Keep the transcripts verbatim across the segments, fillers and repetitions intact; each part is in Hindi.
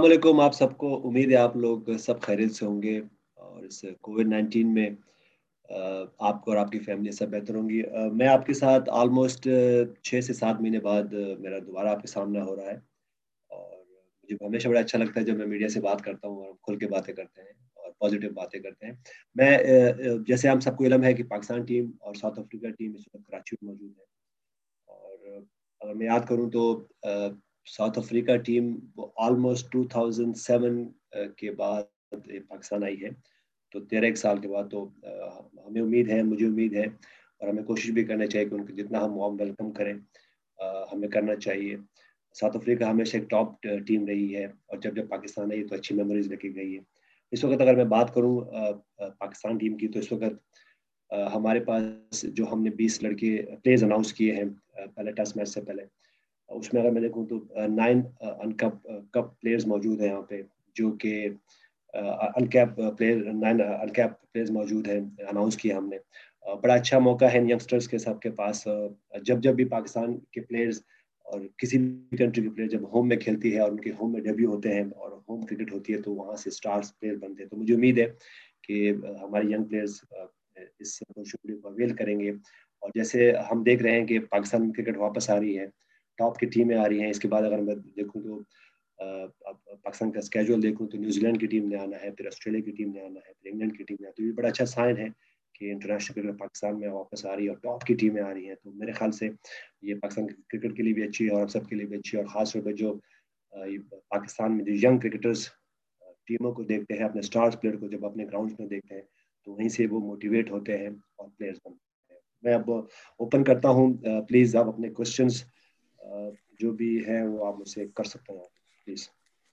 वालेकुम आप सबको। उम्मीद है आप लोग सब खैरियत से होंगे और इस कोविड नाइन्टीन में अ, आपको और आपकी फैमिली सब बेहतर होंगी। अ, मैं आपके साथ ऑलमोस्ट छः से सात महीने बाद अ, मेरा दोबारा आपके सामने हो रहा है और मुझे हमेशा बड़ा अच्छा लगता है जब मैं मीडिया से बात करता हूँ और हम खुल के बातें करते हैं और पॉजिटिव बातें करते हैं। मैं अ, अ, जैसे हम सबको इल्म है कि पाकिस्तान टीम और साउथ अफ्रीका टीम इस वक्त कराची में मौजूद है और अगर मैं याद करूं तो साउथ अफ्रीका टीम वो ऑलमोस्ट टू थाउज़ेंड सेवन के बाद ये पाकिस्तान आई है, तो तेरह एक साल के बाद। तो अ, हमें उम्मीद है, मुझे उम्मीद है और हमें कोशिश भी करना चाहिए कि उनको जितना हम वार्म वेलकम करें अ, हमें करना चाहिए। साउथ अफ्रीका हमेशा एक टॉप टीम रही है और जब जब पाकिस्तान आई तो अच्छी मेमोरीज लेके गई है। इस वक्त अगर मैं बात करूं अ, अ, पाकिस्तान टीम की, तो इस वक्त अ, हमारे पास जो हमने बीस लड़के प्लेयर्स अनाउंस किए हैं अ, पहले टेस्ट मैच से पहले, उसमें अगर मैं देखूं तो नाइन अनकप कप प्लेयर्स मौजूद हैं यहाँ पे, जो कि uncap player nine uncap players मौजूद हैं, अनाउंस किया हमने। अ, बड़ा अच्छा मौका है यंगस्टर्स के सबके पास। अ, जब जब भी पाकिस्तान के प्लेयर्स और किसी भी कंट्री के प्लेयर जब होम में खेलती है और उनके होम में डेब्यू होते हैं और होम क्रिकेट होती है तो वहाँ से स्टार्स प्लेयर बनते हैं। तो मुझे उम्मीद है कि अ, हमारे यंग प्लेयर्स इस अपॉर्चुनिटी को अवेल करेंगे। और जैसे हम देख रहे हैं कि पाकिस्तान में क्रिकेट वापस आ रही है, टॉप की टीमें आ रही हैं। इसके बाद अगर मैं देखूं तो अ, अब पाकिस्तान का स्केड्यूल देखूं तो न्यूजीलैंड की टीम ने आना है, फिर ऑस्ट्रेलिया की टीम ने आना है, फिर इंग्लैंड की टीम ने आना है। तो ये बड़ा अच्छा साइन है कि इंटरनेशनल क्रिकेट पाकिस्तान में वापस आ रही है और टॉप की टीमें आ रही हैं। तो मेरे ख्याल से ये पाकिस्तान क्रिकेट के लिए भी अच्छी है और हम सब के लिए भी अच्छी है। और खासतौर पर जो अ, ये पाकिस्तान में जो यंग क्रिकेटर्स टीमों को देखते हैं, अपने स्टार्स प्लेयर को जब अपने ग्राउंड में देखते हैं तो वहीं से वो मोटिवेट होते हैं और प्लेयर्स बनते हैं। मैं अब ओपन करता हूँ, प्लीज आप अपने क्वेश्चंस जो भी है वो आप मुझसे कर सकते हैं प्लीज।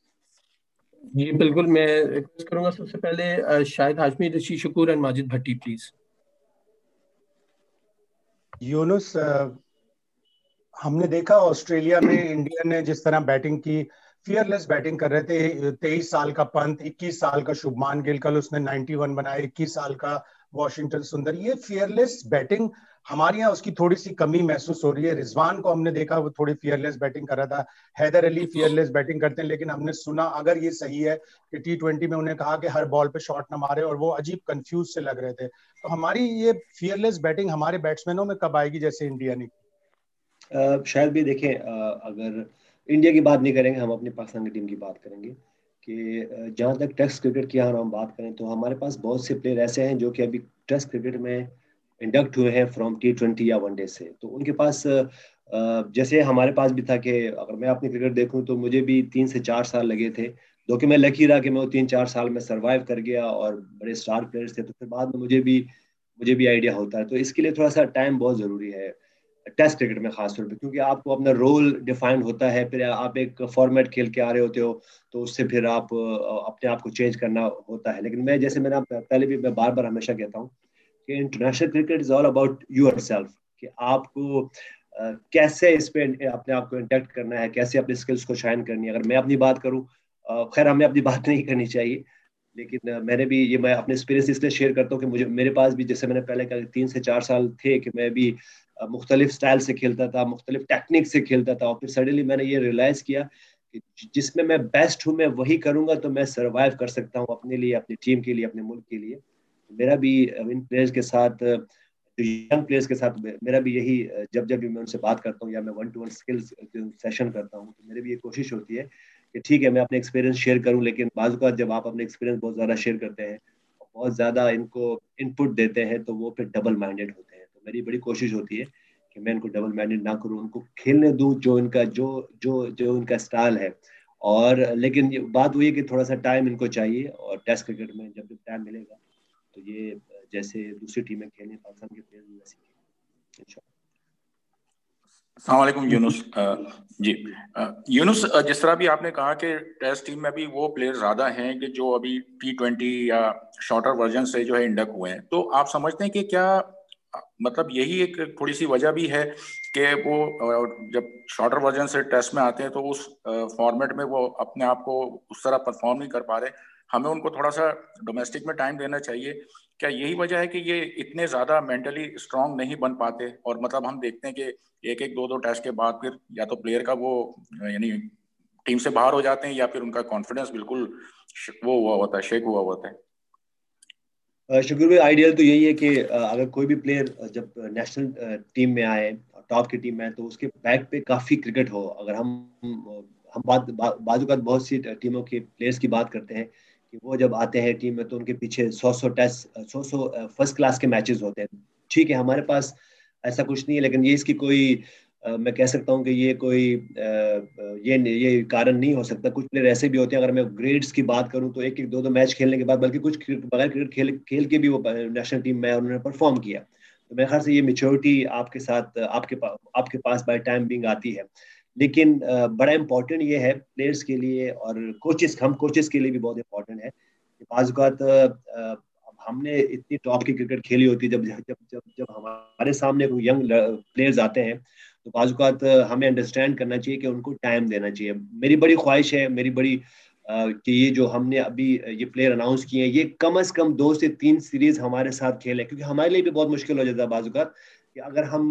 जी बिल्कुल, मैं रिक्वेस्ट करूंगा सबसे पहले अ, शाहिद हाशमी, ऋषि शकूर एंड माजिद भट्टी प्लीज। यूनुस, अ, हमने देखा ऑस्ट्रेलिया में इंडिया ने जिस तरह बैटिंग की, फियरलेस बैटिंग कर रहे थे। तेईस साल का पंत, इक्कीस साल का शुभमान गिल, कल उसने इक्यानवे बनाए, इक्कीस साल का वॉशिंगटन सुंदर। ये फियरलेस बैटिंग हमारे यहाँ उसकी थोड़ी सी कमी महसूस हो रही है। रिजवान को हमने देखा वो थोड़ी फियरलेस बैटिंग कर रहा था, हैदर अली फियरलेस बैटिंग करते हैं, लेकिन हमने सुना, अगर ये सही है कि टी ट्वेंटी में उन्हें कहा कि हर बॉल पे शॉट ना मारे और वो अजीब कंफ्यूज से लग रहे थे, तो हमारी ये फियरलेस बैटिंग हमारे बैट्समैनों में कब आएगी जैसे इंडिया ने? अ, शायद भी देखें, अ, अगर इंडिया की बात नहीं करेंगे, हम अपनी पाकिस्तान की टीम की बात करेंगे कि अ, जहाँ तक टेस्ट क्रिकेट की हम बात करें तो हमारे पास बहुत से प्लेयर ऐसे हैं जो कि अभी टेस्ट क्रिकेट में इंडक्ट हुए हैं फ्रॉम टी ट्वेंटी या वनडे से। तो उनके पास अ, जैसे हमारे पास भी था कि अगर मैं अपनी क्रिकेट देखूं तो मुझे भी तीन से चार साल लगे थे, जो कि मैं लकी रहा कि मैं वो तीन चार साल में सरवाइव कर गया और बड़े स्टार प्लेयर्स थे, तो फिर बाद में मुझे भी मुझे भी आइडिया होता है। तो इसके लिए थोड़ा सा टाइम बहुत ज़रूरी है टेस्ट क्रिकेट में खासतौर पे, क्योंकि आपको अपना रोल डिफाइन होता है, फिर आप एक फॉर्मेट खेल के आ रहे होते हो तो उससे फिर आप अ, अपने आप को चेंज करना होता है। लेकिन मैं जैसे मैंने आप- पहले भी मैं बार बार हमेशा कहता हूँ कि international cricket is all about your self, कि आपको अ, कैसे इस पे अपने आप को इंटेक्ट करना है, कैसे अपने स्किल्स को शाइन करनी है। अगर मैं अपनी बात करूँ, अ, खैर हमें अपनी बात नहीं करनी चाहिए, लेकिन अ, मैंने भी ये मैं अपने एक्सपीरियंस इसलिए शेयर करता हूँ कि मुझे मेरे पास भी, जैसे मैंने पहले कहा, तीन से चार साल थे कि मैं भी अ, मुख्तलिफ स्टाइल से खेलता था, मुख्तलिफ टेक्निक से खेलता था, और फिर सडनली मैंने ये रियलाइज किया कि जिसमें मैं बेस्ट हूँ मैं वही करूंगा तो मैं सर्वाइव कर सकता हूँ अपने लिए, अपनी टीम के लिए, अपने मुल्क के लिए। मेरा भी अ, इन प्लेयर्स के साथ, अ, जो यंग प्लेयर्स के साथ मेरा भी यही, अ, जब जब भी मैं उनसे बात करता हूँ या मैं one two one skills session करता हूँ तो मेरी भी ये कोशिश होती है कि ठीक है मैं अपने एक्सपीरियंस शेयर करूं, लेकिन बाज़ का जब आप अपने एक्सपीरियंस बहुत ज़्यादा शेयर करते हैं, बहुत ज़्यादा इनको इनपुट देते हैं तो वो फिर डबल माइंडेड होते हैं। तो मेरी बड़ी कोशिश होती है कि मैं इनको डबल माइंडेड ना करूं, उनको खेलने दूं जो इनका जो जो जो इनका स्टाइल है। और लेकिन ये बात वही है कि थोड़ा सा टाइम इनको चाहिए, और टेस्ट क्रिकेट में जब जब टाइम मिलेगा तो ये जैसे दूसरी टीमें खेलें पाकिस्तान के प्लेयर भी वैसे खेलें इंशाल्लाह। अस्सलाम वालेकुम यूनुस। अ, जी अ, यूनुस, अ, जिस तरह भी आपने कहा कि टेस्ट टीम में भी वो प्लेयर ज़्यादा हैं कि जो अभी टी ट्वेंटी या शॉर्टर वर्जन से जो है इंडक हुए हैं, तो आप समझते हैं कि क्या अ, मतलब यही एक थोड़ी सी वजह भी है कि वो अ, जब शॉर्टर वर्जन से टेस्ट में आते हैं तो उस फॉर्मेट में वो अपने आप को उस तरह परफॉर्म नहीं कर पा रहे, हमें उनको थोड़ा सा डोमेस्टिक में टाइम देना चाहिए? क्या यही वजह है कि ये इतने ज़्यादा मेंटली स्ट्रांग नहीं बन पाते? और मतलब हम देखते हैं कि एक एक दो दो टेस्ट के बाद फिर या तो प्लेयर का वो यानी टीम से बाहर हो जाते हैं या फिर उनका कॉन्फिडेंस बिल्कुल वो हुआ होता है, शेक हुआ होता है? शुक्र भाई, आइडियल तो यही है कि अगर कोई भी प्लेयर जब नेशनल टीम में आए, टॉप की टीम में आए, तो उसके बैक पे काफ़ी क्रिकेट हो। अगर हम हम बात बा, बाजू का बहुत सी टीमों के प्लेयर्स की बात करते हैं कि वो जब आते हैं टीम में तो उनके पीछे सौ सौ टेस्ट सौ सौ फर्स्ट क्लास के मैचेस होते हैं। ठीक है, हमारे पास ऐसा कुछ नहीं है, लेकिन ये इसकी कोई Uh, मैं कह सकता हूँ कि ये कोई uh, ये ये कारण नहीं हो सकता। कुछ प्लेयर ऐसे भी होते हैं, अगर मैं ग्रेड्स की बात करूँ तो एक एक दो दो मैच खेलने के बाद, बल्कि कुछ बगैर क्रिकेट खेल खेल के भी वो नेशनल टीम में उन्होंने परफॉर्म किया। तो मेरे ख्याल से ये मेच्योरिटी आपके साथ आपके पास आपके पास बाय टाइम बिंग आती है। लेकिन uh, बड़ा इंपॉर्टेंट ये है प्लेयर्स के लिए और कोचेस, हम कोचेस के लिए भी बहुत इंपॉर्टेंट है कि बाज़ औक़ात हमने इतनी टॉप की क्रिकेट खेली होती है, जब जब जब जब हमारे सामने कोई यंग प्लेयर्स आते हैं तो बाज़ औक़ात हमें अंडरस्टैंड करना चाहिए कि उनको टाइम देना चाहिए। मेरी बड़ी ख्वाहिश है, मेरी बड़ी आ, कि ये जो हमने अभी ये प्लेयर अनाउंस किए हैं, ये कम से कम दो से तीन सीरीज हमारे साथ खेले, क्योंकि हमारे लिए भी बहुत मुश्किल हो जाता है बाज़ औक़ात कि अगर हम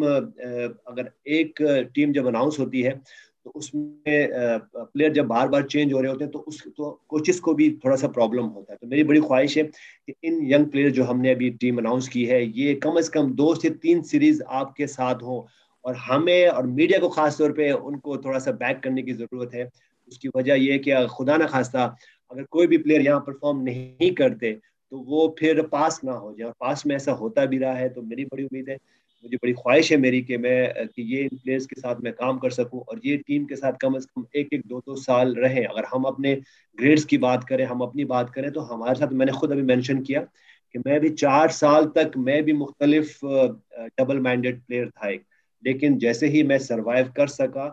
अगर एक टीम जब अनाउंस होती है तो उसमें प्लेयर जब बार बार चेंज हो रहे होते हैं तो उस तो कोचेस को भी थोड़ा सा प्रॉब्लम होता है। तो मेरी बड़ी ख्वाहिश है कि इन यंग प्लेयर जो हमने अभी टीम अनाउंस की है, ये कम से कम दो से तीन सीरीज आपके साथ हो, और हमें और मीडिया को खास तौर पे उनको थोड़ा सा बैक करने की ज़रूरत है। उसकी वजह यह है कि खुदा ना खास्ता अगर कोई भी प्लेयर यहाँ परफॉर्म नहीं करते तो वो फिर पास ना हो जाए, और पास में ऐसा होता भी रहा है। तो मेरी बड़ी उम्मीद है, मुझे बड़ी ख्वाहिश है मेरी कि मैं कि ये इन प्लेयर्स के साथ मैं काम कर सकूं और ये टीम के साथ कम से कम एक एक दो दो साल रहे। अगर हम अपने ग्रेड्स की बात करें, हम अपनी बात करें, तो हमारे साथ, मैंने खुद अभी मेंशन किया कि मैं भी चार साल तक मैं भी मुख्तलिफ डबल माइंडेड प्लेयर था एक, लेकिन जैसे ही मैं सर्वाइव कर सका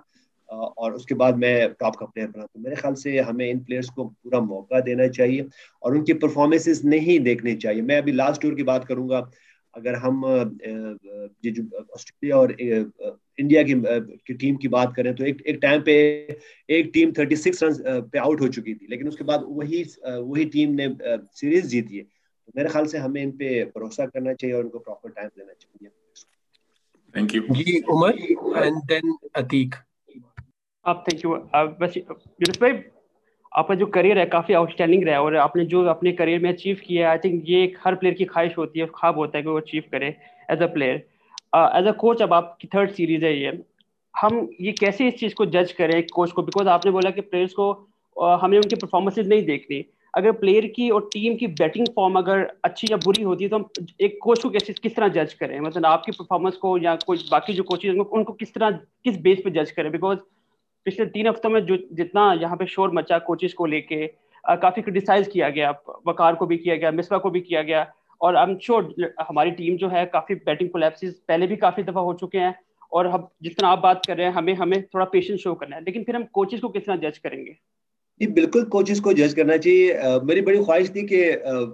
और उसके बाद मैं टॉप का प्लेयर बना। तो मेरे ख्याल से हमें इन प्लेयर्स को पूरा मौका देना चाहिए और उनकी परफॉर्मेंसेस नहीं देखनी चाहिए। मैं अभी लास्ट टूर की बात करूंगा, अगर हम ये जो ऑस्ट्रेलिया और इंडिया की, की टीम की बात करें तो एक एक टाइम पे एक टीम छत्तीस रन पे आउट हो चुकी थी, लेकिन उसके बाद वही वही टीम ने सीरीज जीती है। तो मेरे ख्याल से हमें इन पे भरोसा करना चाहिए और उनको प्रॉपर टाइम देना चाहिए। थैंक यू जी उमर एंड देन अतीक। आप थैंक यू। बस यूनुस भाई, आपका जो करियर है काफ़ी आउटस्टैंडिंग रहा है और आपने जो अपने करियर में अचीव किया है, आई थिंक ये एक हर प्लेयर की ख्वाहिश होती है, ख्वाब होता है कि वो अचीव करे as a player. As a coach, अब आपकी थर्ड सीरीज है ये, हम ये कैसे इस चीज़ को जज करें कोच को? बिकॉज आपने बोला कि प्लेयर्स को uh, हमें उनकी परफॉर्मेंसेज नहीं देखनी। अगर प्लेयर की और टीम की बैटिंग फॉर्म अगर अच्छी या बुरी होती है तो हम एक कोच को कैसे किस तरह जज करें? मतलब आपकी परफॉर्मेंस को या कोई बाकी जो कोचेज उनको किस तरह किस बेस पे जज करें? बिकॉज पिछले तीन हफ्तों में जो जितना यहाँ पे शोर मचा कोचेस को लेके, काफी क्रिटिसाइज किया गया, वकार को भी किया गया, मिसबा को भी किया गया, और आई एम श्योर हमारी टीम जो है काफी बैटिंग कोलैप्सेस पहले भी काफी दफा हो चुके हैं, और हम जिस तरह आप बात कर रहे हैं हमें हमें थोड़ा पेशेंस शो करना है, लेकिन फिर हम कोचेस को किस तरह जज करेंगे? जी बिल्कुल, कोचेस को जज करना चाहिए। uh, मेरी बड़ी ख्वाहिश थी कि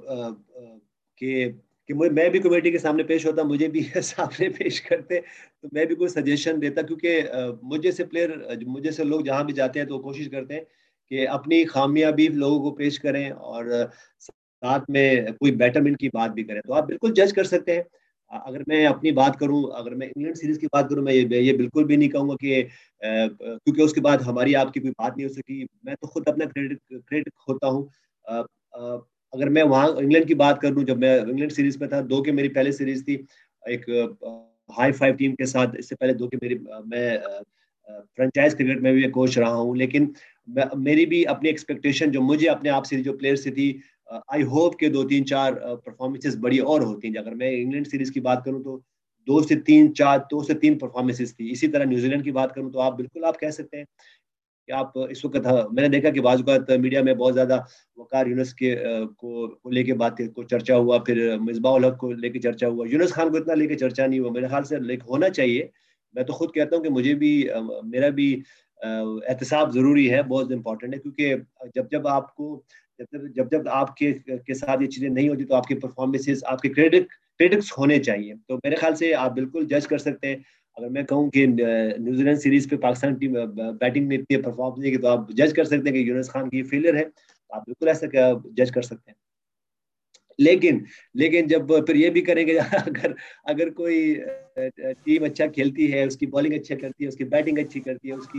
कि कि मैं भी कमेटी के सामने पेश होता, मुझे भी सामने पेश करते तो मैं भी कोई सजेशन देता, क्योंकि मुझे से प्लेयर मुझे से लोग जहां भी जाते हैं तो कोशिश करते हैं कि अपनी खामियां भी लोगों को पेश करें और साथ में कोई बेटरमेंट की बात भी करें। तो आप बिल्कुल जज कर सकते हैं। अगर मैं अपनी बात करूं, अगर मैं इंग्लैंड सीरीज की बात करूं, मैं ये, ये बिल्कुल भी नहीं कहूंगा कि क्योंकि उसके बाद हमारी आपकी कोई बात नहीं हो सकी, मैं तो खुद अपना क्रेडिट क्रेडिट होता हूँ। अगर मैं वहाँ इंग्लैंड की बात करूं, जब मैं इंग्लैंड सीरीज में था, दो की मेरी पहले सीरीज थी एक हाई फाइव टीम के साथ, इससे पहले दो की मेरी, मैं फ्रेंचाइज क्रिकेट में भी कोच रहा हूँ, लेकिन मेरी भी अपनी एक्सपेक्टेशन जो मुझे अपने आप से जो प्लेयर से थी, आई होप के दो तीन चार परफॉर्मेंसेस बड़ी और होती हैं। अगर मैं इंग्लैंड सीरीज की बात करूं तो दो से तीन चार दो से तीन परफॉर्मेंसेस थी। इसी तरह न्यूजीलैंड की बात करूं तो आप बिल्कुल आप कह सकते हैं कि आप इस वक्त, मैंने देखा कि बाज़ औक़ात मीडिया में बहुत ज़्यादा वकार यूनुस के को, को लेके बातें को चर्चा हुआ, फिर मिसबाह उल हक को लेके चर्चा हुआ, यूनुस खान को इतना लेके चर्चा नहीं हुआ। मेरे ख्याल से लेके होना चाहिए। मैं तो खुद कहता हूँ कि मुझे भी, मेरा भी एहतसाब ज़रूरी है, बहुत इंपॉर्टेंट है, क्योंकि जब जब आपको जब जब जब आपके के साथ ये चीज़ें नहीं होती तो आपकी परफॉर्मेंसेस, आपके क्रेडिट क्रेडिट्स होने चाहिए। तो मेरे ख्याल से आप बिल्कुल जज कर सकते हैं। अगर मैं कहूं कि न्यूजीलैंड सीरीज पे पाकिस्तान टीम बैटिंग में इतनी परफॉर्म नहीं की, तो आप जज कर सकते हैं कि यूनुस खान की फेलियर है, आप बिल्कुल ऐसा जज कर सकते हैं। लेकिन लेकिन जब फिर ये भी करेंगे, अगर अगर कोई टीम अच्छा खेलती है, उसकी बॉलिंग अच्छा करती है, उसकी बैटिंग अच्छी करती है, उसकी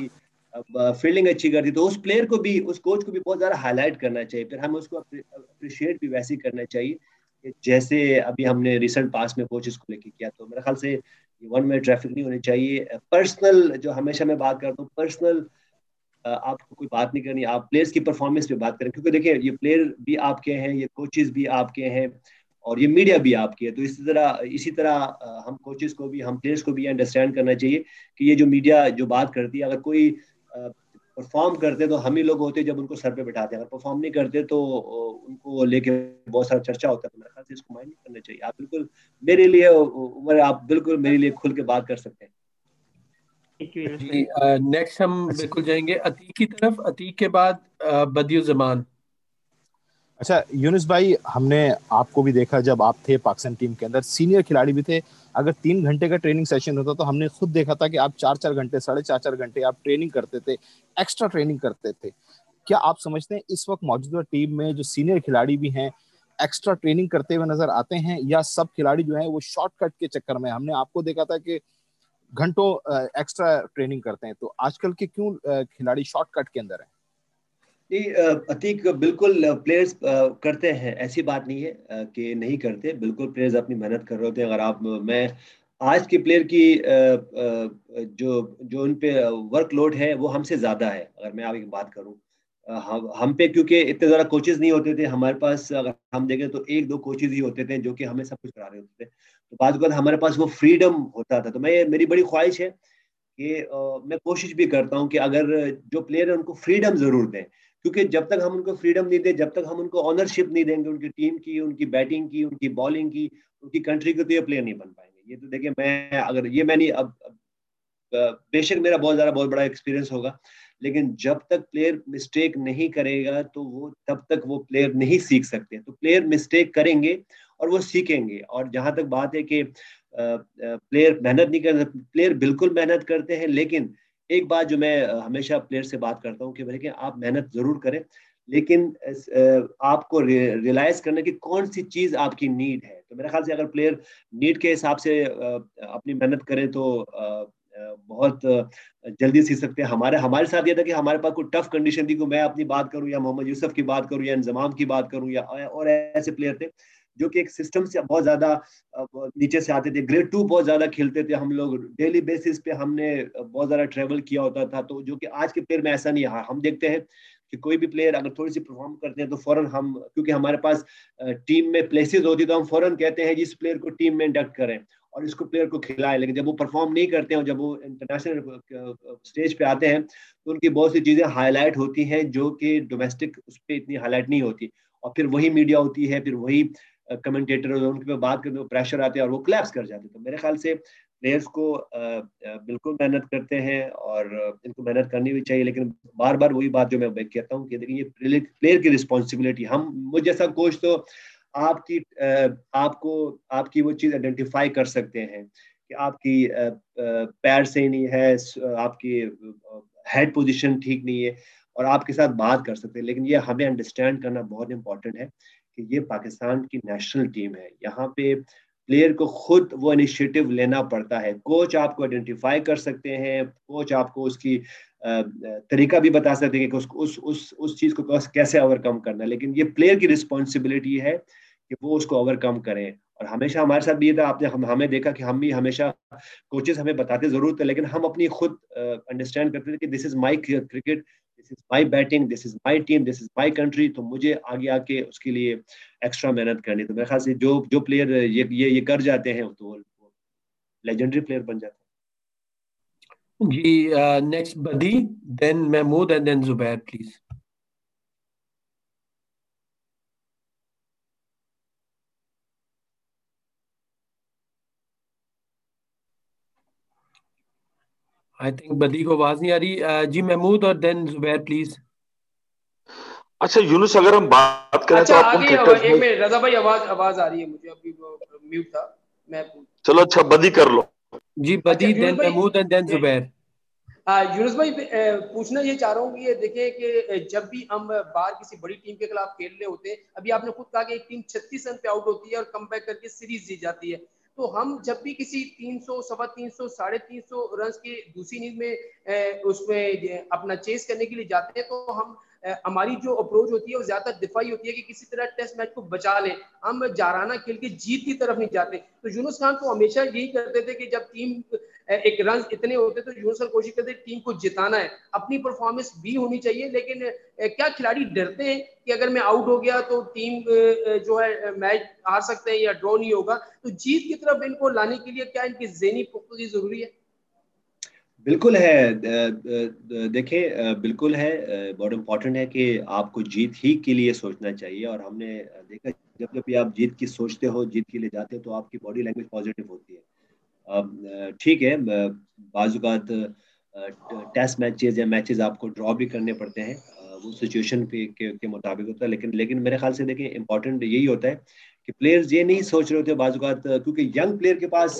फील्डिंग अच्छी करती, तो उस प्लेयर को भी, उस कोच को भी बहुत ज़्यादा हाईलाइट करना चाहिए, फिर हमें उसको अप्रिशिएट भी वैसे ही करना चाहिए जैसे अभी हमने रिसेंट पास में कोचेस को लेके किया। तो मेरे ख्याल से वन वे ट्रैफिक नहीं होनी चाहिए। पर्सनल, जो हमेशा मैं बात करता हूँ, पर्सनल आपको कोई बात नहीं करनी, आप प्लेयर्स की परफॉर्मेंस पे बात करें, क्योंकि देखिए ये प्लेयर भी आपके हैं, ये कोचेस भी आपके हैं, और ये मीडिया भी आपकी है। तो इसी तरह इसी तरह हम कोचेस को भी, हम प्लेयर्स को भी अंडरस्टैंड करना चाहिए कि ये जो मीडिया जो बात करती है, अगर कोई परफॉर्म करते तो हम ही लोग होते जब उनको सर पे बैठाते हैं, अगर परफॉर्म नहीं करते तो उनको लेके बहुत सारा चर्चा होता है। तो मेरे ख्याल से इसको माइंड नहीं करना चाहिए। आप बिल्कुल मेरे लिए उमर, आप बिल्कुल मेरे लिए खुल के बात कर सकते हैं। जी, नेक्स्ट हम बिल्कुल जाएंगे अतीक की तरफ, अतीक के बाद बदियुज़्ज़मान। अच्छा यूनुस भाई, हमने आपको भी देखा जब आप थे पाकिस्तान टीम के अंदर, सीनियर खिलाड़ी भी थे। अगर तीन घंटे का ट्रेनिंग सेशन होता तो हमने खुद देखा था कि आप चार चार घंटे साढ़े चार चार घंटे आप ट्रेनिंग करते थे, एक्स्ट्रा ट्रेनिंग करते थे। क्या आप समझते हैं इस वक्त मौजूदा टीम में जो सीनियर खिलाड़ी भी हैं एक्स्ट्रा ट्रेनिंग करते हुए नजर आते हैं, या सब खिलाड़ी जो है वो शॉर्टकट के चक्कर में? हमने आपको देखा था कि घंटों एक्स्ट्रा ट्रेनिंग करते हैं, तो आजकल के क्यों खिलाड़ी शॉर्टकट के अंदर हैं? अतीक, बिल्कुल प्लेयर्स करते हैं, ऐसी बात नहीं है कि नहीं करते, बिल्कुल प्लेयर्स अपनी मेहनत कर रहे होते हैं। अगर आप, मैं आज के प्लेयर की जो जो उन पे वर्कलोड है वो हमसे ज़्यादा है। अगर मैं आपकी बात करूं, हम हम पे क्योंकि इतने ज़्यादा कोचेस नहीं होते थे हमारे पास। अगर हम देखें तो एक दो कोचेस ही होते थे जो कि हमें सब कुछ करा रहे होते थे। तो बाद बाद हमारे पास वो फ्रीडम होता था। तो मैं, मेरी बड़ी ख्वाहिश है कि मैं कोशिश भी करता हूँ कि अगर जो प्लेयर है उनको फ्रीडम ज़रूर दें, क्योंकि जब तक हम उनको फ्रीडम नहीं दें, जब तक हम उनको ऑनरशिप नहीं देंगे उनकी टीम की, उनकी बैटिंग की, उनकी बॉलिंग की, उनकी कंट्री की, तो ये प्लेयर नहीं बन पाएंगे। ये तो देखिए, मैं अगर ये मैं नहीं, अब, अब बेशक मेरा बहुत ज़्यादा बहुत बड़ा एक्सपीरियंस होगा, लेकिन जब तक प्लेयर मिस्टेक नहीं करेगा तो वो तब तक वो प्लेयर नहीं सीख सकते। तो प्लेयर मिस्टेक करेंगे और वो सीखेंगे। और जहाँ तक बात है कि प्लेयर मेहनत नहीं करते, प्लेयर बिल्कुल मेहनत करते हैं, लेकिन एक बात जो मैं हमेशा प्लेयर से बात करता हूँ कि भाई आप मेहनत जरूर करें, लेकिन आपको रियलाइज करना कि कौन सी चीज आपकी नीड है। तो मेरे ख्याल से अगर प्लेयर नीड के हिसाब से अपनी मेहनत करें तो बहुत जल्दी सीख सकते हैं। हमारे हमारे साथ ये था कि हमारे पास कोई टफ कंडीशन थी, को मैं अपनी बात करूं या मोहम्मद यूसुफ की बात करूं या इंजमाम की बात करूं या और ऐसे प्लेयर थे जो कि एक सिस्टम से बहुत ज्यादा नीचे से आते थे। ग्रेड टू बहुत ज्यादा खेलते थे हम लोग, डेली बेसिस पे हमने बहुत ज्यादा ट्रेवल किया होता था। तो जो कि आज के प्लेयर में ऐसा नहीं है। हम देखते हैं कि कोई भी प्लेयर अगर थोड़ी सी परफॉर्म करते हैं तो फौरन हम, क्योंकि हमारे पास टीम में प्लेसेस होती तो हम फौरन कहते हैं जिस प्लेयर को टीम में इंडक्ट करें और इसको प्लेयर को खिलाएं। लेकिन जब वो परफॉर्म नहीं करते हैं, जब वो इंटरनेशनल स्टेज पे आते हैं तो उनकी बहुत सी चीजें हाईलाइट होती हैं जो कि डोमेस्टिक उस पर इतनी हाईलाइट नहीं होती। और फिर वही मीडिया होती है, फिर वही कमेंटेटर उनके पे बात करते, प्रेशर आते हैं और वो क्लैप्स कर जाते हैं। तो मेरे ख्याल से प्लेयर्स को बिल्कुल मेहनत करते हैं और इनको मेहनत करनी भी चाहिए, लेकिन बार बार वही बात जो मैं कहता हूँ कि देखिए ये प्लेयर की रिस्पॉन्सिबिलिटी, हम मुझ जैसा कोच तो आपकी आपको आपकी वो चीज़ आइडेंटिफाई कर सकते हैं कि आपकी पैर सही नहीं है, आपकी हेड पोजीशन ठीक नहीं है, और आपके साथ बात कर सकते हैं। लेकिन ये हमें अंडरस्टैंड करना बहुत इंपॉर्टेंट है कि ये पाकिस्तान की नेशनल टीम है। यहाँ पे प्लेयर को खुद वो इनिशिएटिव लेना पड़ता है। कोच आपको आइडेंटिफाई कर सकते हैं, कोच आपको उसकी तरीका भी बता सकते हैं कि उसको उस उस उस चीज़ को कैसे ओवरकम करना है, लेकिन ये प्लेयर की रिस्पॉन्सिबिलिटी है कि वो उसको ओवरकम करें। और हमेशा हमारे साथ भी ये था, आपने हम हमें देखा कि हम भी हमेशा कोचेस हमें बताते जरूर थे, लेकिन हम अपनी खुद अंडरस्टैंड करते थे कि this is my cricket, this is my batting, this is my team, this is my country. तो मुझे आगे आके उसके लिए एक्स्ट्रा मेहनत करनी। तो मेरे ख्याल से जो जो प्लेयर ये ये ये कर जाते हैं तो वो लेजेंडरी प्लेयर बन जाते हैं। जी, next Badi, then Mahmood and then Zubair please. I think Badi को आवाज नहीं आ रही। uh, जी महमूद और देन जुबैर प्लीज। अच्छा यूनुस, अगर हम बात करें अच्छा, तो आप उन क्रिकेटर्स एक मिनट रजा भाई, आवाज आवाज आ रही है मुझे, अभी म्यूट था मैं। चलो अच्छा, बदी कर लो। जी Badi, then Mahmood and then Zubair. Younis भाई पूछना ये चाह रहा हूँ कि ये देखिए कि जब भी हम बाहर किसी बड़ी टीम के खिलाफ खेल रहे होते हैं, अभी आपने खुद कहा कि एक टीम छत्तीस रन पे आउट होती है और कम बैक करके सीरीज जीत जाती है, तो हम जब भी किसी तीन सौ सवा तीन सौ साढ़े तीन सौ रन की दूसरी इनिंग में उसमें अपना चेस करने के लिए जाते हैं तो हम हमारी जो अप्रोच होती है वो ज्यादा दिफाई होती है कि किसी तरह टेस्ट मैच को बचा लें, हम जाराना खेल के जीत की तरफ नहीं जाते। तो यूनुस खान तो हमेशा यही करते थे कि जब टीम एक रन इतने होते तो यूनुस खान कोशिश करते टीम को जिताना है, अपनी परफॉर्मेंस भी होनी चाहिए। लेकिन क्या खिलाड़ी डरते हैं कि अगर मैं आउट हो गया तो टीम जो है मैच हार सकते हैं या ड्रॉ नहीं होगा? तो जीत की तरफ इनको लाने के लिए क्या इनकी ज़हनी पुख्तगी जरूरी है? बिल्कुल है, देखिए बिल्कुल है, बहुत इम्पोर्टेंट है कि आपको जीत ही के लिए सोचना चाहिए। और हमने देखा जब जब भी आप जीत की सोचते हो, जीत के लिए जाते हो, तो आपकी बॉडी लैंग्वेज पॉजिटिव होती है। अब ठीक है, बाज़ औक़ात टेस्ट मैचेस या मैचेस आपको ड्रॉ भी करने पड़ते हैं, वो सिचुएशन पे के, के मुताबिक होता है। लेकिन लेकिन मेरे ख्याल से देखिए इम्पोर्टेंट यही होता है कि प्लेयर्स ये नहीं सोच रहे होते बाज़ औक़ात, क्योंकि यंग प्लेयर के पास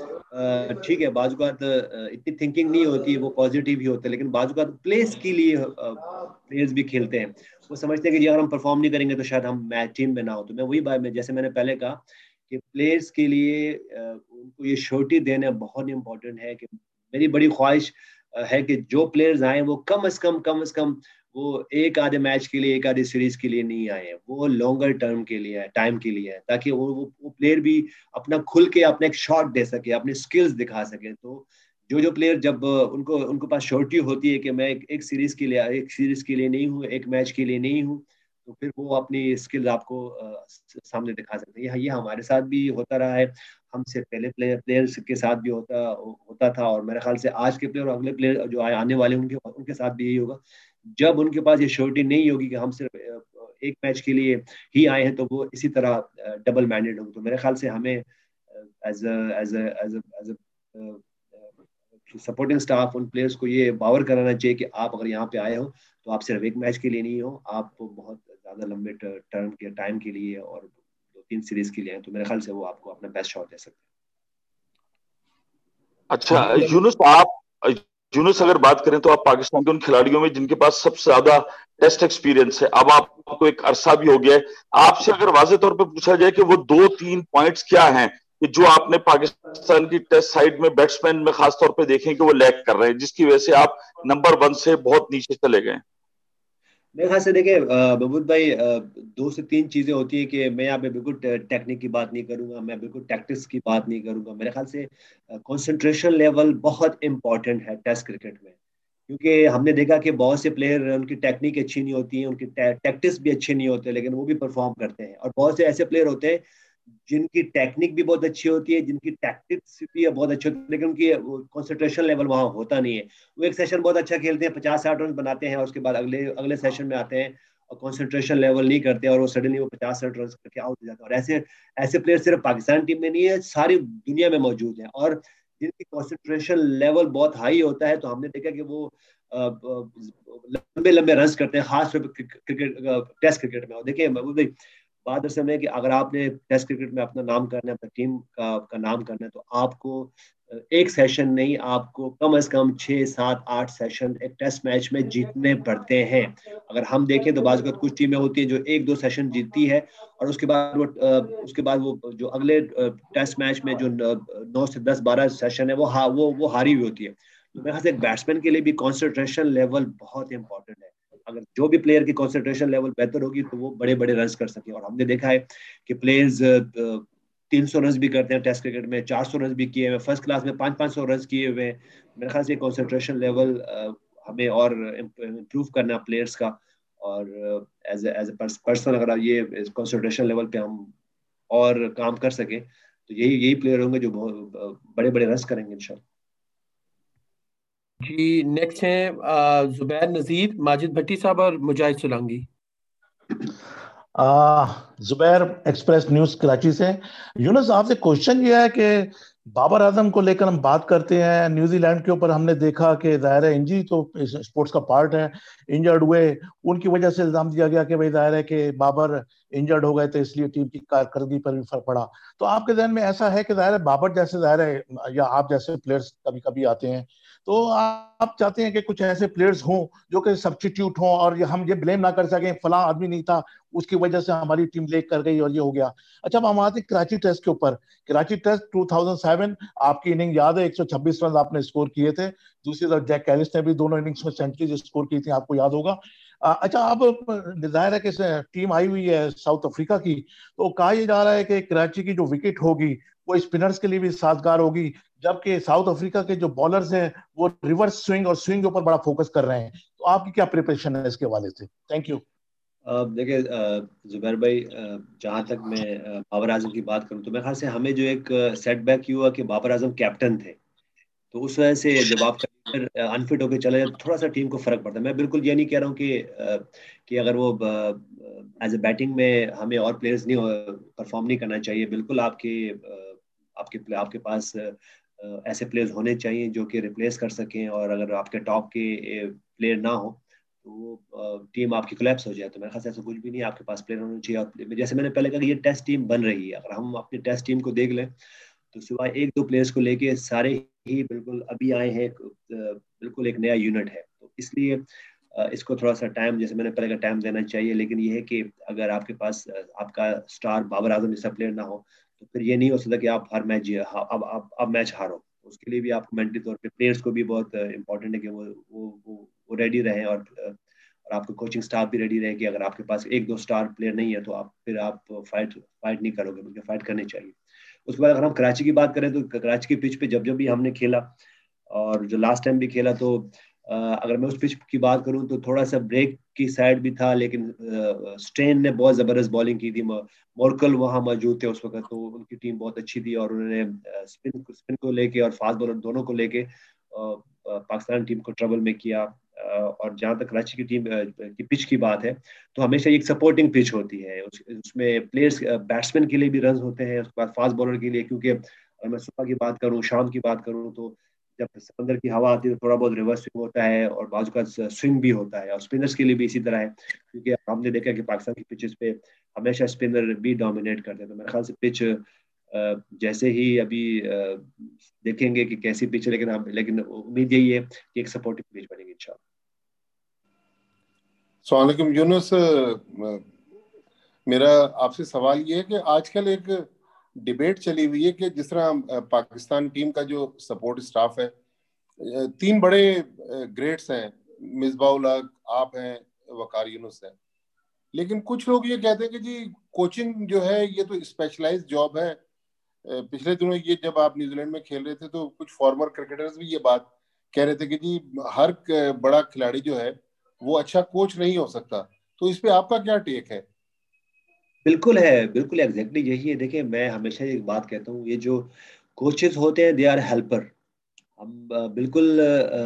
ठीक है बाज़ औक़ात इतनी थिंकिंग नहीं होती है, वो पॉजिटिव ही होते हैं। लेकिन बाज़ औक़ात प्लेस के लिए प्लेयर्स भी खेलते हैं, वो समझते हैं कि अगर हम परफॉर्म नहीं करेंगे तो शायद हम मैच टीम में ना हो। तो मैं वही बात में जैसे मैंने पहले कहा कि प्लेयर्स के लिए उनको ये श्योरिटी देना बहुत इम्पोर्टेंट है कि मेरी बड़ी ख्वाहिश है कि जो प्लेयर्स आए वो कम से कम कम से कम वो एक आधे मैच के लिए, एक आधे सीरीज के लिए नहीं आए, वो लॉन्गर टर्म के लिए है, टाइम के लिए है, ताकि वो वो प्लेयर भी अपना खुल के अपना एक शॉट दे सके, अपने स्किल्स दिखा सके। तो जो जो प्लेयर जब उनको उनको पास श्योरिटी होती है कि मैं एक, एक सीरीज के लिए एक सीरीज के लिए नहीं हूँ, एक मैच के लिए नहीं हूँ, तो फिर वो अपनी स्किल्स आपको सामने दिखा सकते हैं। ये हमारे साथ भी होता रहा है, हमसे पहले प्लेयर प्लेयर्स के साथ भी होता होता था, और मेरे ख्याल से आज के प्लेयर और अगले प्लेयर जो आने वाले उनके उनके साथ भी यही होगा। जब उनके पास ये श्योरिटी नहीं होगी कि हम सिर्फ एक मैच के लिए ही आए हैं, तो वो इसी तरह डबल माइंडेड होंगे। तो मेरे ख्याल से हमें as as as as supporting staff उन प्लेयर्स को ये बावर कराना चाहिए कि आप अगर यहाँ पे आए हो तो आप सिर्फ एक मैच के लिए नहीं हो, आप बहुत ज्यादा लंबे टर्म के टाइम के लिए और दो तीन सीरीज के लिए हैं। तो मेरे ख्याल से वो आपको अपना बेस्ट शॉट दे सकते हैं। अच्छा यूनुस, आप यूनुस अगर बात करें तो आप पाकिस्तान के उन खिलाड़ियों में जिनके पास सबसे ज्यादा टेस्ट एक्सपीरियंस है, अब आपको एक अरसा भी हो गया है, आपसे अगर वाज़ेह तौर पे पूछा जाए कि वो दो तीन पॉइंट्स क्या हैं कि जो आपने पाकिस्तान की टेस्ट साइड में बैट्समैन में खास तौर पे देखें कि वो लैग कर रहे हैं, जिसकी वजह से आप नंबर वन से बहुत नीचे चले गए? मेरे ख्याल से देखिए महमूद भाई, दो से तीन चीजें होती है कि मैं यहाँ पे बिल्कुल टेक्निक की बात नहीं करूंगा, मैं बिल्कुल टैक्टिक्स की बात नहीं करूंगा। मेरे ख्याल से कंसंट्रेशन लेवल बहुत इंपॉर्टेंट है टेस्ट क्रिकेट में, क्योंकि हमने देखा कि बहुत से प्लेयर उनकी टेक्निक अच्छी नहीं होती है, उनकी टैक्टिक्स भी अच्छे नहीं होते, लेकिन वो भी परफॉर्म करते हैं। और बहुत से ऐसे प्लेयर होते हैं जिनकी टेक्निक भी बहुत अच्छी होती है, जिनकी टैक्टिक्स भी बहुत अच्छी होती है, लेकिन उनकी कंसंट्रेशन लेवल वहाँ होता नहीं है। वो एक सेशन बहुत अच्छा खेलते हैं, पचास साठ रन बनाते हैं, और उसके बाद अगले अगले सेशन में आते हैं और कंसंट्रेशन लेवल नहीं करते, और वो सडनली वो पचास साठ रन करके आउट हो जाते हैं। और ऐसे ऐसे प्लेयर सिर्फ पाकिस्तान टीम में नहीं है, सारी दुनिया में मौजूद हैं, और जिनकी कंसंट्रेशन लेवल बहुत हाई होता है, तो हमने देखा कि वो लंबे लंबे रन करते हैं, खासतौर पर क्रिकेट टेस्ट क्रिकेट में। और देखिए बात दरअसल में कि अगर आपने टेस्ट क्रिकेट में अपना नाम करना है, अपनी टीम का, का नाम करना है, तो आपको एक सेशन नहीं, आपको कम से कम छः सात आठ सेशन एक टेस्ट मैच में जीतने पड़ते हैं। अगर हम देखें तो बाज़ कुछ टीमें होती हैं जो एक दो सेशन जीतती है, और उसके बाद वो उसके बाद वो जो अगले टेस्ट मैच में जो नौ से दस बारह सेशन है वो हा वो वो हारी हुई होती है। तो मेरे ख्याल से एक बैट्समैन के लिए भी कॉन्सेंट्रेशन लेवल बहुत इंपॉर्टेंट है। अगर जो भी प्लेयर की कंसंट्रेशन लेवल बेहतर होगी तो वो बड़े बड़े रन कर सके। और हमने देखा है कि प्लेयर्स तीन सौ रन भी करते हैं टेस्ट क्रिकेट में, चार सौ रन भी किए हुए, फर्स्ट क्लास में पाँच पाँच सौ रन किए हुए। मेरे ख्याल से कंसंट्रेशन लेवल हमें और इम्प्रूव करना प्लेयर्स का, और एज एज ए पर्सन अगर ये कंसंट्रेशन लेवल पे हम और काम कर सके तो यही यही प्लेयर होंगे जो बहुत बड़े बड़े रन करेंगे इंशाल्लाह। जी नेक्स्ट हैं जुबैर नजीर, माजिद भट्टी साहब और मुजाहिद सुलांगी। जुबैर एक्सप्रेस न्यूज कराची से। यूनुस आपसे क्वेश्चन ये है कि बाबर आजम को लेकर हम बात करते हैं, न्यूजीलैंड के ऊपर हमने देखा कि जाहिर है इंजरी तो स्पोर्ट्स का पार्ट है, इंजर्ड हुए, उनकी वजह से इल्जाम दिया गया कि भाई जाहिर है कि बाबर इंजर्ड हो गए तो इसलिए टीम की कारकर्दगी पर भी फर्क पड़ा। तो आपके ज़हन में ऐसा है कि जाहिर है बाबर जैसे जाहिर है या आप जैसे प्लेयर्स कभी कभी आते हैं तो आप चाहते हैं कि कुछ ऐसे प्लेयर्स हों जो कि सब्स्टिट्यूट हों और हम ये ब्लेम ना कर सकें फला आदमी नहीं था उसकी वजह से हमारी टीम लेग कर गई और ये हो गया। अच्छा, अब हम आते हैं कराची टेस्ट के ऊपर। कराची टेस्ट दो हज़ार सात, आपकी इनिंग याद है, एक सौ छब्बीस रन आपने स्कोर किए थे। दूसरी तरफ जैक कैलिस ने भी दोनों इनिंग्स में सेंचुरीज स्कोर की थी, आपको याद होगा। अच्छा, अब जाहिर है कि टीम आई हुई है साउथ अफ्रीका की, तो कहा यह जा रहा है कि कराची की जो विकेट होगी वो स्पिनर्स के लिए भी साजगार होगी, जबकि साउथ अफ्रीका के जो बॉलर्स हैं वो रिवर्स स्विंग और स्विंग के ऊपर बड़ा फोकस कर रहे हैं। तो आपकी क्या प्रिपरेशन है इसके हवाले से? Thank you. देखिए जुबैर भाई, जहाँ तक मैं बाबर आजम की बात करूँ तो मेरे ख्याल से हमें जो एक सेटबैक हुआ कि बाबर आजम कैप्टन थे, तो उस वजह से जब आप अनफिट होकर चले जाए थोड़ा सा टीम को फर्क पड़ता है। मैं बिल्कुल ये नहीं कह रहा हूँ कि कि अगर वो एज ए बैटिंग में हमें और प्लेयर्स नहीं परफॉर्म नहीं करना चाहिए। बिल्कुल आपके आपके आपके पास ऐसे प्लेयर्स होने चाहिए जो कि रिप्लेस कर सकें, और अगर आपके टॉप के प्लेयर ना हो तो वो टीम आपकी कोलैप्स हो जाए। तो मेरे ख्याल से ऐसा कुछ भी नहीं है, आपके पास प्लेयर होने चाहिए। और जैसे मैंने पहले कहा कि ये टेस्ट टीम बन रही है, अगर हम अपनी टेस्ट टीम को देख लें तो सिवाय एक दो प्लेयर्स को लेके सारे ही बिल्कुल अभी आए हैं, बिल्कुल एक नया यूनिट है। तो इसलिए इसको थोड़ा सा टाइम, जैसे मैंने पहले का टाइम देना चाहिए। लेकिन ये है कि अगर आपके पास आपका स्टार बाबर आजम जैसा प्लेयर ना हो तो फिर ये नहीं हो सकता कि आप हर मैच अब अब अब मैच हारो। उसके लिए भी आपको मेंटली तौर पे प्लेयर्स को भी बहुत इंपॉर्टेंट है कि वो वो वो, वो रेडी रहें, और और आपका कोचिंग स्टाफ भी रेडी रहे कि अगर आपके पास एक दो स्टार प्लेयर नहीं है तो आप फिर आप फाइट फाइट नहीं करोगे, बल्कि फाइट करनी चाहिए। उसके बाद अगर हम कराची की बात करें तो कराची की पिच पे जब जब भी हमने खेला और जो लास्ट टाइम भी खेला, तो अगर मैं उस पिच की बात करूं तो थोड़ा सा ब्रेक की साइड भी था, लेकिन स्टेन ने बहुत जबरदस्त बॉलिंग की थी। मोरकल वहां मौजूद थे उस वक्त, तो उनकी टीम बहुत अच्छी थी और उन्होंने स्पिन स्पिन को लेके और फास्ट बॉलर दोनों को लेके पाकिस्तान टीम को ट्रबल में किया। और जहां तक कराची की टीम की पिच की बात है तो हमेशा एक सपोर्टिंग पिच होती है, उस, उसमें प्लेयर्स बैट्समैन के लिए भी रन होते हैं, उसके बाद फास्ट बॉलर के लिए। क्योंकि अगर मैं सुबह की बात करूं, शाम की बात करूं, तो जब समंदर की हवा आती है तो थोड़ा बहुत रिवर्स स्विंग होता है और बाजू का स्विंग भी होता है, और स्पिनर्स के लिए भी इसी तरह है। क्योंकि हमने देखा कि पाकिस्तान की पिचेस पे हमेशा स्पिनर भी डोमिनेट करते हैं। तो मेरे ख्याल से पिच जैसे ही अभी देखेंगे कि कैसी पिच है, लेकिन हम लेकिन उम्मीद यही है कि एक सपोर्टिव पिच बनेगी इंशाल्लाह। अस्सलाम वालेकुम यूनुस, मेरा आपसे सवाल ये है कि आजकल एक डिबेट चली हुई है कि जिस तरह पाकिस्तान टीम का जो सपोर्ट स्टाफ है, तीन बड़े ग्रेड्स हैं, मिसबाह उल हक, आप हैं, वकार यूनुस हैं, लेकिन कुछ लोग ये कहते हैं कि जी कोचिंग जो है ये तो स्पेशलाइज्ड जॉब है। पिछले दिनों ये जब आप न्यूजीलैंड में खेल रहे थे तो कुछ फॉर्मर क्रिकेटर्स भी ये बात कह रहे थे कि जी हर बड़ा खिलाड़ी जो है वो अच्छा कोच नहीं हो सकता। तो इस पे आपका क्या टेक है? बिल्कुल है, बिल्कुल एग्जैक्टली यही है। देखिए, मैं हमेशा एक बात कहता हूँ, ये जो कोचेस होते हैं दे आर हेल्पर। हम बिल्कुल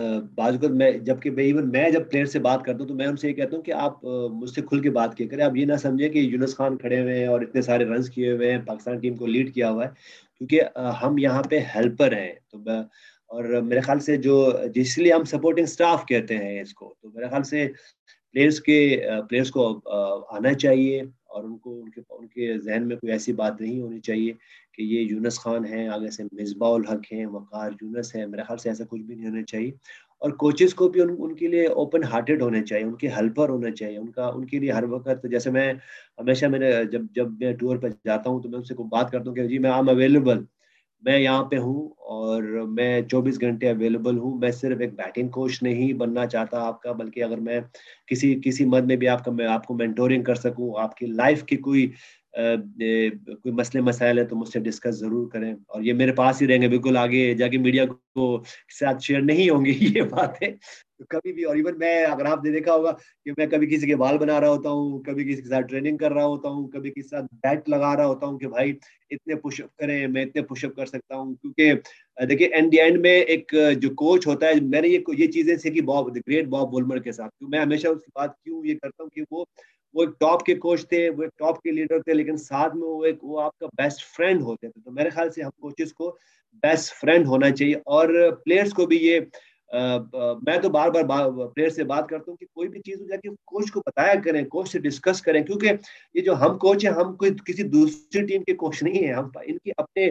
बात मैं जबकि इवन मैं जब प्लेयर से बात करता हूँ तो मैं उनसे ये कहता हूँ कि आप मुझसे खुल के बात किया करें। आप ये ना समझे कि यूनुस खान खड़े हुए हैं और इतने सारे रन्स किए हुए हैं, पाकिस्तान टीम को लीड किया हुआ है, क्योंकि हम यहाँ पे हेल्पर हैं। तो और मेरे ख्याल से जो जिसलिए हम सपोर्टिंग स्टाफ कहते हैं इसको, तो मेरे ख्याल से प्लेयर्स के प्लेयर्स को आना चाहिए और उनको उनके उनके जहन में कोई ऐसी बात नहीं होनी चाहिए कि ये यूनुस खान हैं, आगे से मिसबाह उल हक हैं, वकार यूनुस हैं। मेरे ख्याल से ऐसा कुछ भी नहीं होना चाहिए। और कोचेस को भी उन, उनके लिए ओपन हार्टेड होने चाहिए, उनके हेल्पर होना चाहिए, उनका उनके लिए हर वक्त, जैसे मैं हमेशा मैंने जब जब मैं टूर पर जाता हूँ तो मैं उनसे बात करता हूँ कि जी मैं आई एम अवेलेबल, मैं यहाँ पे हूँ और मैं चौबीस घंटे अवेलेबल हूँ। मैं सिर्फ एक बैटिंग कोच नहीं बनना चाहता आपका, बल्कि अगर मैं किसी किसी मद में भी आपका मैं आपको मेंटोरिंग कर सकूँ, आपकी लाइफ की कोई आ, ए, कोई मसले मसाइल है तो मुझसे डिस्कस जरूर करें, और ये मेरे पास ही रहेंगे, बिल्कुल आगे जाके मीडिया को साथ शेयर नहीं होंगे ये बात है तो कभी भी। और इवन मैं, अगर आपने देखा होगा कि मैं कभी किसी के बाल बना रहा होता हूँ, कभी किसी के साथ ट्रेनिंग कर रहा होता हूँ, कभी किसी के साथ बैट लगा रहा होता हूँ कि भाई इतने पुशअप करें, मैं इतने पुशअप कर सकता हूँ। क्योंकि देखिए एंड एंड में एक जो कोच होता है, मैंने ये ये चीजें सीखी Bob the great Bob Woolmer के साथ। तो मैं हमेशा उसकी बात क्यों ये करता हूँ कि वो वो एक टॉप के कोच थे, वो एक टॉप के लीडर थे, लेकिन साथ में वो एक वो आपका बेस्ट फ्रेंड होते थे। तो मेरे ख्याल से हम कोचेस को बेस्ट फ्रेंड होना चाहिए, और प्लेयर्स को भी ये आ, आ, मैं तो बार बार प्लेयर से बात करता हूँ कि कोई भी चीज हो जाके कोच को बताया करें, कोच से डिस्कस करें। क्योंकि ये जो हम कोच हैं, हम कोई किसी दूसरी टीम के कोच नहीं है, हम इनकी अपने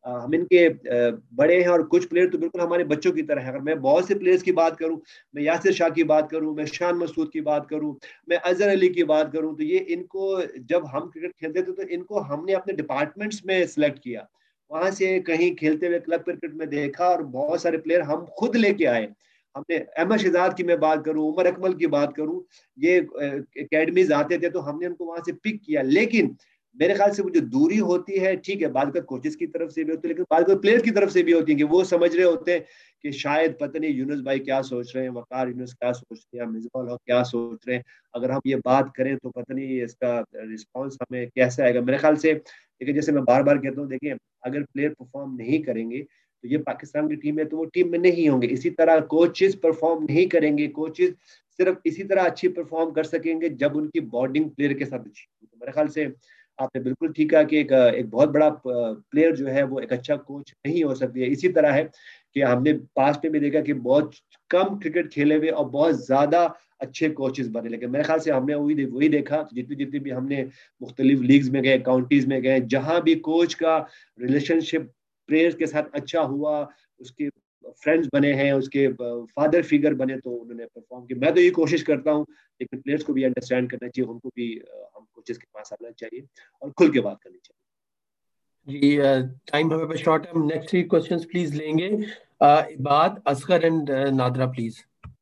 हम इनके बड़े हैं और कुछ प्लेयर तो बिल्कुल हमारे बच्चों की तरह है। अगर मैं बहुत से प्लेयर्स की बात करूं, मैं यासिर शाह की बात करूं, मैं शान मसूद की बात करूं, मैं अजहर अली की बात करूं, तो ये इनको जब हम क्रिकेट खेलते थे तो इनको हमने अपने डिपार्टमेंट्स में सिलेक्ट किया, वहां से कहीं खेलते हुए क्लब क्रिकेट में देखा और बहुत सारे प्लेयर हम खुद लेके आए। हमने अहमद शहजाद की मैं बात करूं, उमर अकमल की बात करूं, ये एकेडमीज आते थे तो हमने उनको वहां से पिक किया। लेकिन मेरे ख्याल से वो जो दूरी होती है, ठीक है, बाद कोचेस की तरफ से भी होती है, लेकिन बाद प्लेयर की तरफ से भी होती है कि वो समझ रहे होते हैं कि शायद पता नहीं यूनुस भाई क्या सोच रहे हैं, वकार यूनुस क्या सोच रहे हैं, मिसबाह क्या सोच रहे हैं, अगर हम ये बात करें तो पता नहीं इसका रिस्पॉन्स हमें कैसा आएगा। मेरे ख्याल से, लेकिन जैसे मैं बार बार कहता हूँ, देखिए अगर प्लेयर परफॉर्म नहीं करेंगे तो ये पाकिस्तान की टीम है तो वो टीम में नहीं होंगे। इसी तरह कोचेस परफॉर्म नहीं करेंगे, कोचेस सिर्फ इसी तरह अच्छी परफॉर्म कर सकेंगे जब उनकी बॉन्डिंग प्लेयर के साथ अच्छी हो। तो मेरे ख्याल से आपने बिल्कुल ठीक कहा कि एक एक बहुत बड़ा प्लेयर जो है वो एक अच्छा कोच नहीं हो सकती है। इसी तरह है कि हमने पास्ट में भी देखा कि बहुत कम क्रिकेट खेले हुए और बहुत ज्यादा अच्छे कोचेस बने, लेकिन मेरे ख्याल से हमने वही वही देखा जितनी जितनी भी हमने मुख्तलिफ लीग्स में गए, काउंटीज में गए, जहां भी कोच का रिलेशनशिप प्लेयर्स के साथ अच्छा हुआ, उसके फ्रेंड्स बने हैं, उसके फादर फिगर बने, तो उन्होंने परफॉर्म किया। मैं तो ये कोशिश करता हूँ, लेकिन प्लेयर्स को भी अंडरस्टैंड करना चाहिए, उनको भी हम कोचेस के पास आना चाहिए और खुल के बात करनी चाहिए। जी, टाइम हमें पे शॉर्ट है, हम नेक्स्ट थ्री क्वेश्चंस प्लीज लेंगे। बात असगर एंड नादरा प्लीज।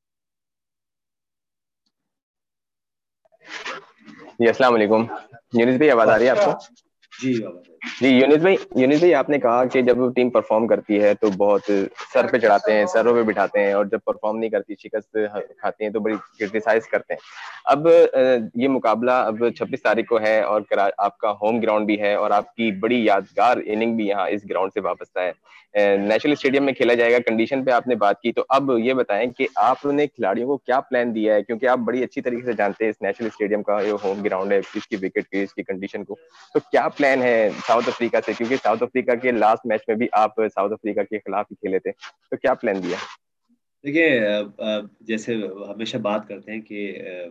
जी अस्सलाम वालेकुम। यूनिस भाई आवाज आ रही है आपको? जी जी यूनिस भाई, यूनिस भाई आपने कहा कि जब टीम परफॉर्म करती है तो बहुत सर पे चढ़ाते हैं, सरों पे बिठाते हैं, और जब परफॉर्म नहीं करती, शिकस्त खाती हैं, तो बड़ी क्रिटिसाइज करते हैं। अब ये मुकाबला अब छब्बीस तारीख को है और आपका होम ग्राउंड भी है और आपकी बड़ी यादगार इनिंग भी यहाँ इस ग्राउंड से वापस है, नेशनल स्टेडियम में खेला जाएगा। कंडीशन पे आपने बात की, तो अब ये बताएं कि आपने खिलाड़ियों को क्या प्लान दिया है, क्योंकि आप बड़ी अच्छी तरीके से जानते हैं इस नेशनल स्टेडियम का ये होम ग्राउंड है, इसकी विकेट की, इसकी कंडीशन को, तो क्या प्लान है साउथ अफ्रीका से, क्योंकि साउथ अफ्रीका के लास्ट मैच में भी आप साउथ अफ्रीका के खिलाफ ही खेले थे, तो क्या प्लान दिया? देखिए, जैसे हमेशा बात करते हैं कि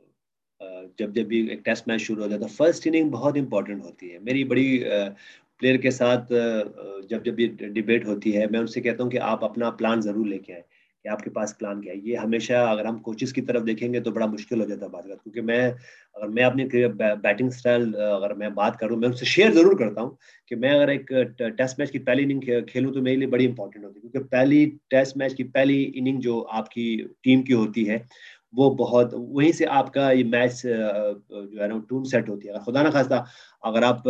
जब जब भी एक टेस्ट मैच शुरू होता है तो फर्स्ट इनिंग बहुत इंपॉर्टेंट होती है। मेरी बड़ी प्लेयर के साथ जब जब ये डिबेट होती है, मैं उनसे कहता हूँ कि आप अपना प्लान जरूर लेके आए, कि आपके पास प्लान क्या है। ये हमेशा अगर हम कोचेस की तरफ देखेंगे तो बड़ा मुश्किल हो जाता है बात, क्योंकि मैं अगर मैं अपनी बैटिंग स्टाइल अगर मैं बात करूं, मैं उनसे शेयर जरूर करता हूं कि मैं अगर एक टेस्ट मैच की पहली इनिंग खेलूं तो मेरे लिए बड़ी इंपॉर्टेंट होती है, क्योंकि पहली टेस्ट मैच की पहली इनिंग जो आपकी टीम की होती है वो बहुत, वहीं से आपका ये मैच जो है ना टून सेट होती है। खुदा ना खास्ता अगर आप,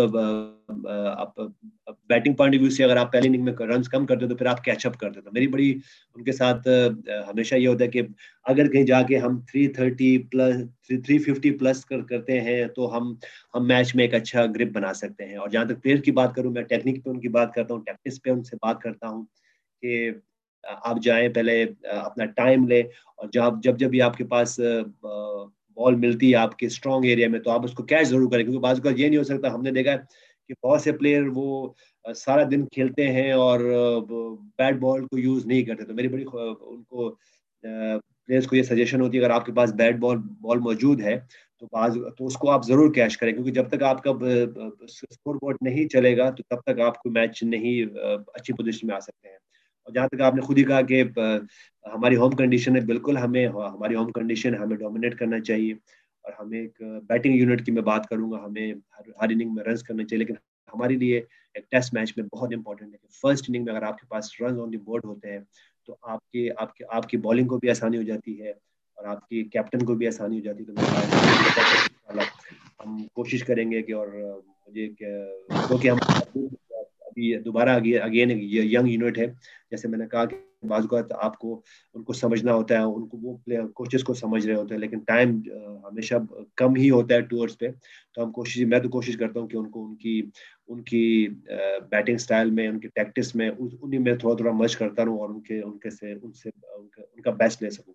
आप बैटिंग पॉइंट ऑफ व्यू से अगर आप पहली इनिंग में रन कम करते हो तो फिर आप कैचअप करते हो। तो मेरी बड़ी उनके साथ हमेशा ये होता है कि अगर कहीं जाके हम three thirty plus three fifty plus कर करते हैं तो हम हम मैच में एक अच्छा ग्रिप बना सकते हैं। और जहाँ तक प्लेयर की बात करूँ, मैं टेक्निक पे उनकी बात करता हूँ, टैक्टिक्स पे उनसे बात करता हूँ कि आप जाएं, पहले अपना टाइम लें, और जब जब जब भी आपके पास बॉल मिलती है आपके स्ट्रॉन्ग एरिया में तो आप उसको कैच जरूर करें, क्योंकि बात ये नहीं हो सकता। हमने देखा कि बहुत से प्लेयर वो सारा दिन खेलते हैं और बैट बॉल को यूज नहीं करते। तो मेरी बड़ी उनको प्लेयर्स को ये सजेशन होती है, अगर आपके पास बैट बॉल बॉल मौजूद है तो बाज तो उसको आप जरूर कैच करें, क्योंकि जब तक आपका स्कोर बोर्ड नहीं चलेगा तो तब तक आपको मैच नहीं अच्छी पोजीशन में आ सकते हैं। और जहाँ तक आपने खुद ही कहा कि हमारी होम कंडीशन है, बिल्कुल हमें हमारी होम कंडीशन हमें डोमिनेट करना चाहिए, और हमें एक बैटिंग यूनिट की मैं बात करूंगा, हमें हर, हर इनिंग में रन करना चाहिए। लेकिन हमारे लिए एक टेस्ट मैच में बहुत इंपॉर्टेंट है कि फर्स्ट इनिंग में अगर आपके पास रन ऑन द बोर्ड होते हैं तो आपके आपके आपकी बॉलिंग को भी आसानी हो जाती है और आपकी कैप्टन को भी आसानी हो जाती है। तो हम कोशिश करेंगे कि, और मुझे क्योंकि हम अभी दोबारा अगेन ये यंग यूनिट है, जैसे मैंने कहा कि बाज़ औक़ात आपको उनको समझना होता है, उनको वो प्लेयर कोचेस को समझ रहे होते हैं, लेकिन टाइम हमेशा कम ही होता है टूर्स पे। तो हम कोशिश मैं तो कोशिश करता हूँ कि उनको उनकी उनकी बैटिंग स्टाइल में, उनकी टैक्टिक्स में, उन्हीं में थोड़ा थोड़ा मर्ज करता रहूँ और उनके उनके से उनसे उनका, उनका बेस्ट ले सकूँ।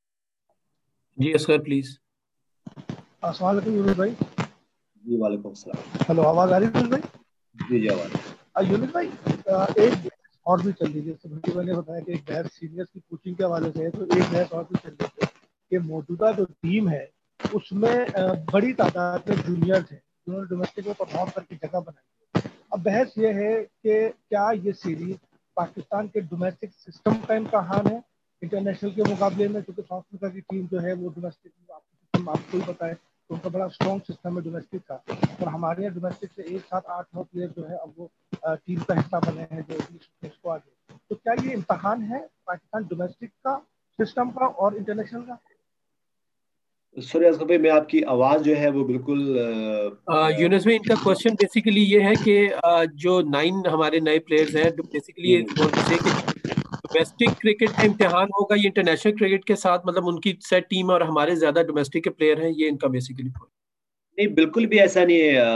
जी असगर प्लीज। अस्सलाम वालेकुम यूनुस भाई। जी वालेकुम सलाम। हेलो, आवाज आ रही है यूनुस भाई? जी जी आवाज। यूनुस भाई, एक और भी चल रही है, जैसे भाई मैंने बताया कि एक बहस सीनियर्स की कोचिंग के हवाले से है, तो एक बहस और भी चल रही है कि मौजूदा जो टीम है उसमें बड़ी तादाद में जूनियर्स हैं जिन्होंने डोमेस्टिक में परफॉर्म करके जगह बनाई है। अब बहस ये है कि क्या ये सीरीज पाकिस्तान के डोमेस्टिक सिस्टम का इम्तहान है इंटरनेशनल के मुकाबले में, क्योंकि साउथ अफ्रीका की टीम जो है वो डोमेस्टिक सिस्टम आपको ही पता है तो उनका बड़ा स्ट्रॉन्ग सिस्टम है डोमेस्टिक का, और हमारे यहाँ डोमेस्टिक से एक साथ आठ नौ प्लेयर जो है अब वो टीम का हिस्सा बने हैं जो इसको आगे, तो क्या ये इम्तहान है पाकिस्तान डोमेस्टिक का सिस्टम का और इंटरनेशनल का? सॉरी असगर भाई, मैं आपकी आवाज जो है वो बिल्कुल यूनुस भाई, इनका क्वेश्चन बेसिकली ये है कि जो नाइन हमारे नए प्लेयर्स हैं बेसिकली डोमेस्टिक क्रिकेट का इम्तिहान होगा ये इंटरनेशनल क्रिकेट के साथ, मतलब उनकी सेट टीम और हमारे ज्यादा डोमेस्टिक के प्लेयर हैं, ये इनका बेसिकली नहीं, बिल्कुल भी ऐसा नहीं है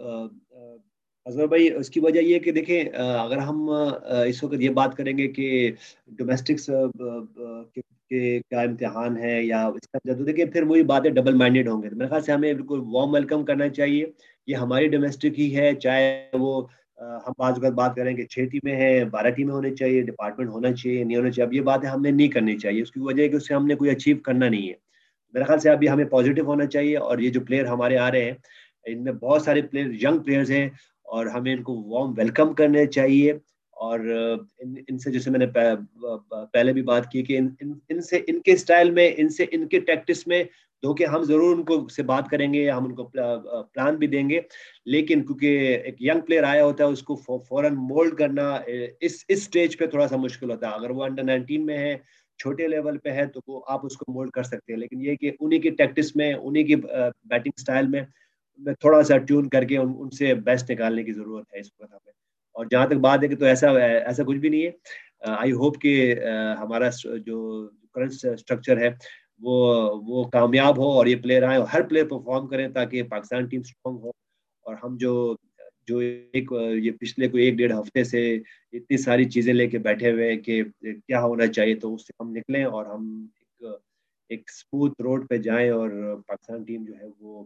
असगर भाई। उसकी वजह ये है कि देखें, अगर हम इस वक्त ये बात करेंगे कि डोमेस्टिक के, के क्या इम्तिहान है या इसका, तो देखिए फिर वही बातें डबल माइंडेड होंगे। तो मेरे ख्याल से हमें बिल्कुल वार्म वेलकम करना चाहिए। ये हमारी डोमेस्टिक ही है, चाहे वो हम बात अगर बात करें कि छह टीमें हैं, बारह टीमें होनी चाहिए, डिपार्टमेंट होना चाहिए, नहीं होना चाहिए, अब ये बातें हमने नहीं करनी चाहिए। उसकी वजह है कि उससे हमने कोई अचीव करना नहीं है। मेरे ख्याल से अभी हमें पॉजिटिव होना चाहिए, और ये जो प्लेयर हमारे आ रहे हैं इनमें बहुत सारे प्लेयर यंग प्लेयर्स हैं और हमें इनको वार्म वेलकम करने चाहिए। और इन इनसे जैसे मैंने पहले भी बात की कि इन, इन, इनसे इनके स्टाइल में, इनसे इनके टैक्टिस में धोखे हम जरूर उनको से बात करेंगे, हम उनको प्लान भी देंगे, लेकिन क्योंकि एक यंग प्लेयर आया होता है उसको फौरन मोल्ड करना इस इस स्टेज पे थोड़ा सा मुश्किल होता है। अगर वो अंडर नाइनटीन में है, छोटे लेवल पे है, तो वो आप उसको मोल्ड कर सकते हैं, लेकिन ये कि उन्हीं की टैक्टिस में, उन्हीं की बैटिंग स्टाइल में थोड़ा सा ट्यून करके उन, उनसे बेस्ट निकालने की जरूरत है इस वक्त हमें। और जहाँ तक बात है कि तो ऐसा ऐसा कुछ भी नहीं है। आई होप कि हमारा जो करंट स्ट्रक्चर है वो वो कामयाब हो और ये प्लेयर आए, हर प्लेयर परफॉर्म करें ताकि पाकिस्तान टीम स्ट्रांग हो, और हम जो जो एक ये पिछले कोई एक डेढ़ हफ्ते से इतनी सारी चीजें लेके बैठे हुए हैं कि क्या होना चाहिए, तो उससे हम निकलें और हम एक एक स्मूथ रोड पे जाएं और पाकिस्तान टीम जो है वो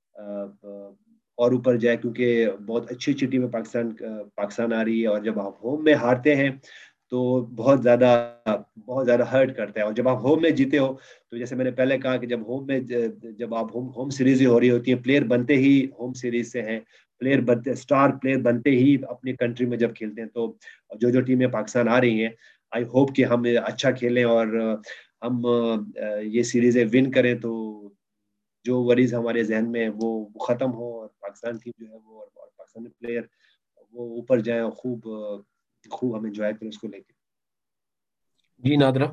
और ऊपर जाए, क्योंकि बहुत अच्छी अच्छी टीमें पाकिस्तान पाकिस्तान आ रही है। और जब आप होम में हारते हैं तो बहुत ज़्यादा बहुत ज़्यादा हर्ट करता है, और जब आप होम में जीते हो तो जैसे मैंने पहले कहा कि जब होम में जब आप होम होम सीरीज ही हो रही होती है, प्लेयर बनते ही होम सीरीज से हैं, प्लेयर बनते स्टार प्लेयर बनते ही अपनी कंट्री में जब खेलते हैं। तो जो जो टीमें पाकिस्तान आ रही हैं, आई होप कि हम अच्छा खेलें और हम ये सीरीजें विन करें, तो जो वरीज हमारे जहन में वो खत्म हो और पाकिस्तान टीम जो है वो और पाकिस्तानी प्लेयर वो ऊपर जाए और खूब खूब हम एंजॉय करें उसको लेके। जी नादरा।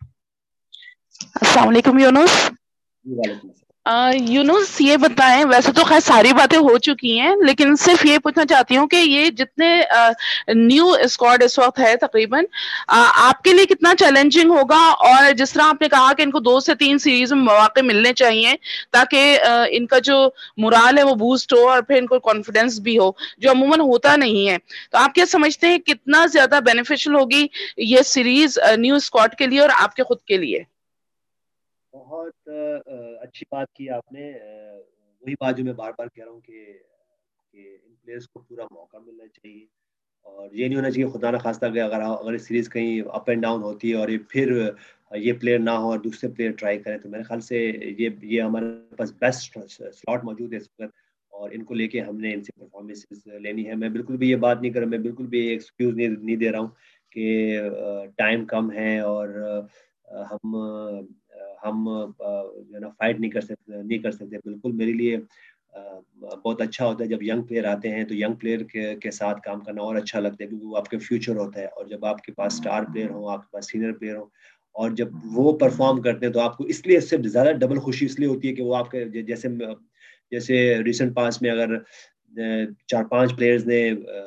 अस्सलाम वालेकुम यूनुस। वालेकुम अस्सलाम। यूनुस ये बताएं, वैसे तो खैर सारी बातें हो चुकी हैं, लेकिन सिर्फ ये पूछना चाहती हूँ कि ये जितने न्यू स्क्वाड इस वक्त है तकरीबन, आपके लिए कितना चैलेंजिंग होगा, और जिस तरह आपने कहा कि इनको दो से तीन सीरीज में मौके मिलने चाहिए ताकि इनका जो मुराल है वो बूस्ट हो और फिर इनको कॉन्फिडेंस भी हो, जो अमूमन होता नहीं है, तो आप क्या समझते हैं कितना ज्यादा बेनिफिशियल होगी ये सीरीज न्यू स्क्वाड के लिए और आपके खुद के लिए? बहुत अच्छी बात की आपने। वही बात जो मैं बार बार कह रहा हूँ कि कि इन प्लेयर्स को पूरा मौका मिलना चाहिए, और ये नहीं होना चाहिए खुदा ना खास्ता कि अगर अगर सीरीज कहीं अप एंड डाउन होती है और ये फिर ये प्लेयर ना हो और दूसरे प्लेयर ट्राई करें, तो मेरे ख्याल से ये ये हमारे पास बेस्ट स्लॉट मौजूद है इस वक्त, और इनको लेके हमने इनसे परफॉर्मेंसेस लेनी है। मैं बिल्कुल भी ये बात नहीं कर रहा, मैं बिल्कुल भी एक्सक्यूज नहीं, नहीं दे रहा हूँ कि टाइम कम है और हम हम जो है ना फाइट नहीं कर सकते नहीं कर सकते। बिल्कुल मेरे लिए बहुत अच्छा होता है जब यंग प्लेयर आते हैं, तो यंग प्लेयर के, के साथ काम करना और अच्छा लगता है, क्योंकि वो आपके फ्यूचर होता है। और जब आपके पास स्टार प्लेयर हो, आपके पास सीनियर प्लेयर हो, और जब वो परफॉर्म करते हैं तो आपको इसलिए इससे ज़्यादा डबल खुशी इसलिए होती है कि वो आपके जैसे जैसे रिसेंट पास में अगर चार पांच प्लेयर्स ने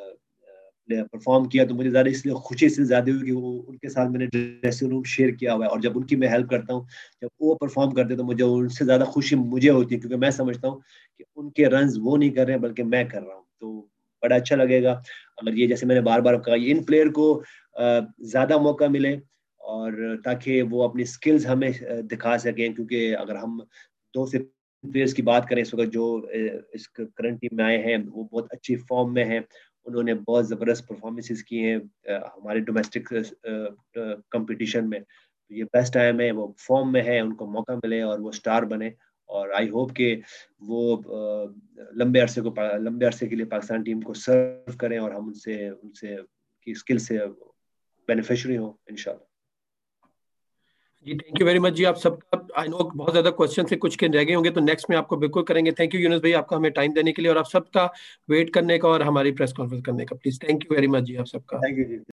परफॉर्म किया तो मुझे ज़्यादा इसलिए खुशी इसलिए ज़्यादा हुई कि वो उनके साथ मैंने ड्रेसिंग रूम शेयर किया हुआ है, और जब उनकी मैं हेल्प करता हूँ, जब वो परफॉर्म करते हैं तो मुझे उनसे ज़्यादा खुशी मुझे होती है, क्योंकि मैं समझता हूँ कि उनके रन्स वो नहीं कर रहे हैं बल्कि मैं कर रहा हूँ। तो बड़ा अच्छा लगेगा अगर ये, जैसे मैंने बार बार कहा, इन प्लेयर को ज़्यादा मौका मिले और ताकि वो अपनी स्किल्स हमें दिखा सकें। क्योंकि अगर हम दो से प्लेयर्स की बात करें इस वक्त जो इस करंट टीम में आए हैं, वो बहुत अच्छी फॉर्म में हैं, उन्होंने बहुत ज़बरदस्त परफॉर्मेंसेस किए हैं हमारे डोमेस्टिक कंपटीशन में। तो ये बेस्ट टाइम है, वो फॉर्म में है, उनको मौका मिले और वो स्टार बने और आई होप कि वो लंबे अरसे को लंबे अरसे के लिए पाकिस्तान टीम को सर्व करें और हम उनसे उनसे की स्किल से बेनिफिशियरी हो इंशाल्लाह। जी थैंक यू वेरी मच जी आप सबका। आई नो बहुत ज्यादा क्वेश्चन से कुछ के रह गए होंगे तो नेक्स्ट में आपको बिल्कुल करेंगे। थैंक यू यूनुस भाई आपका हमें टाइम देने के लिए और आप सबका वेट करने का और हमारी प्रेस कॉन्फ्रेंस करने का। Please thank you very much जी आप सबका। Thank you ji.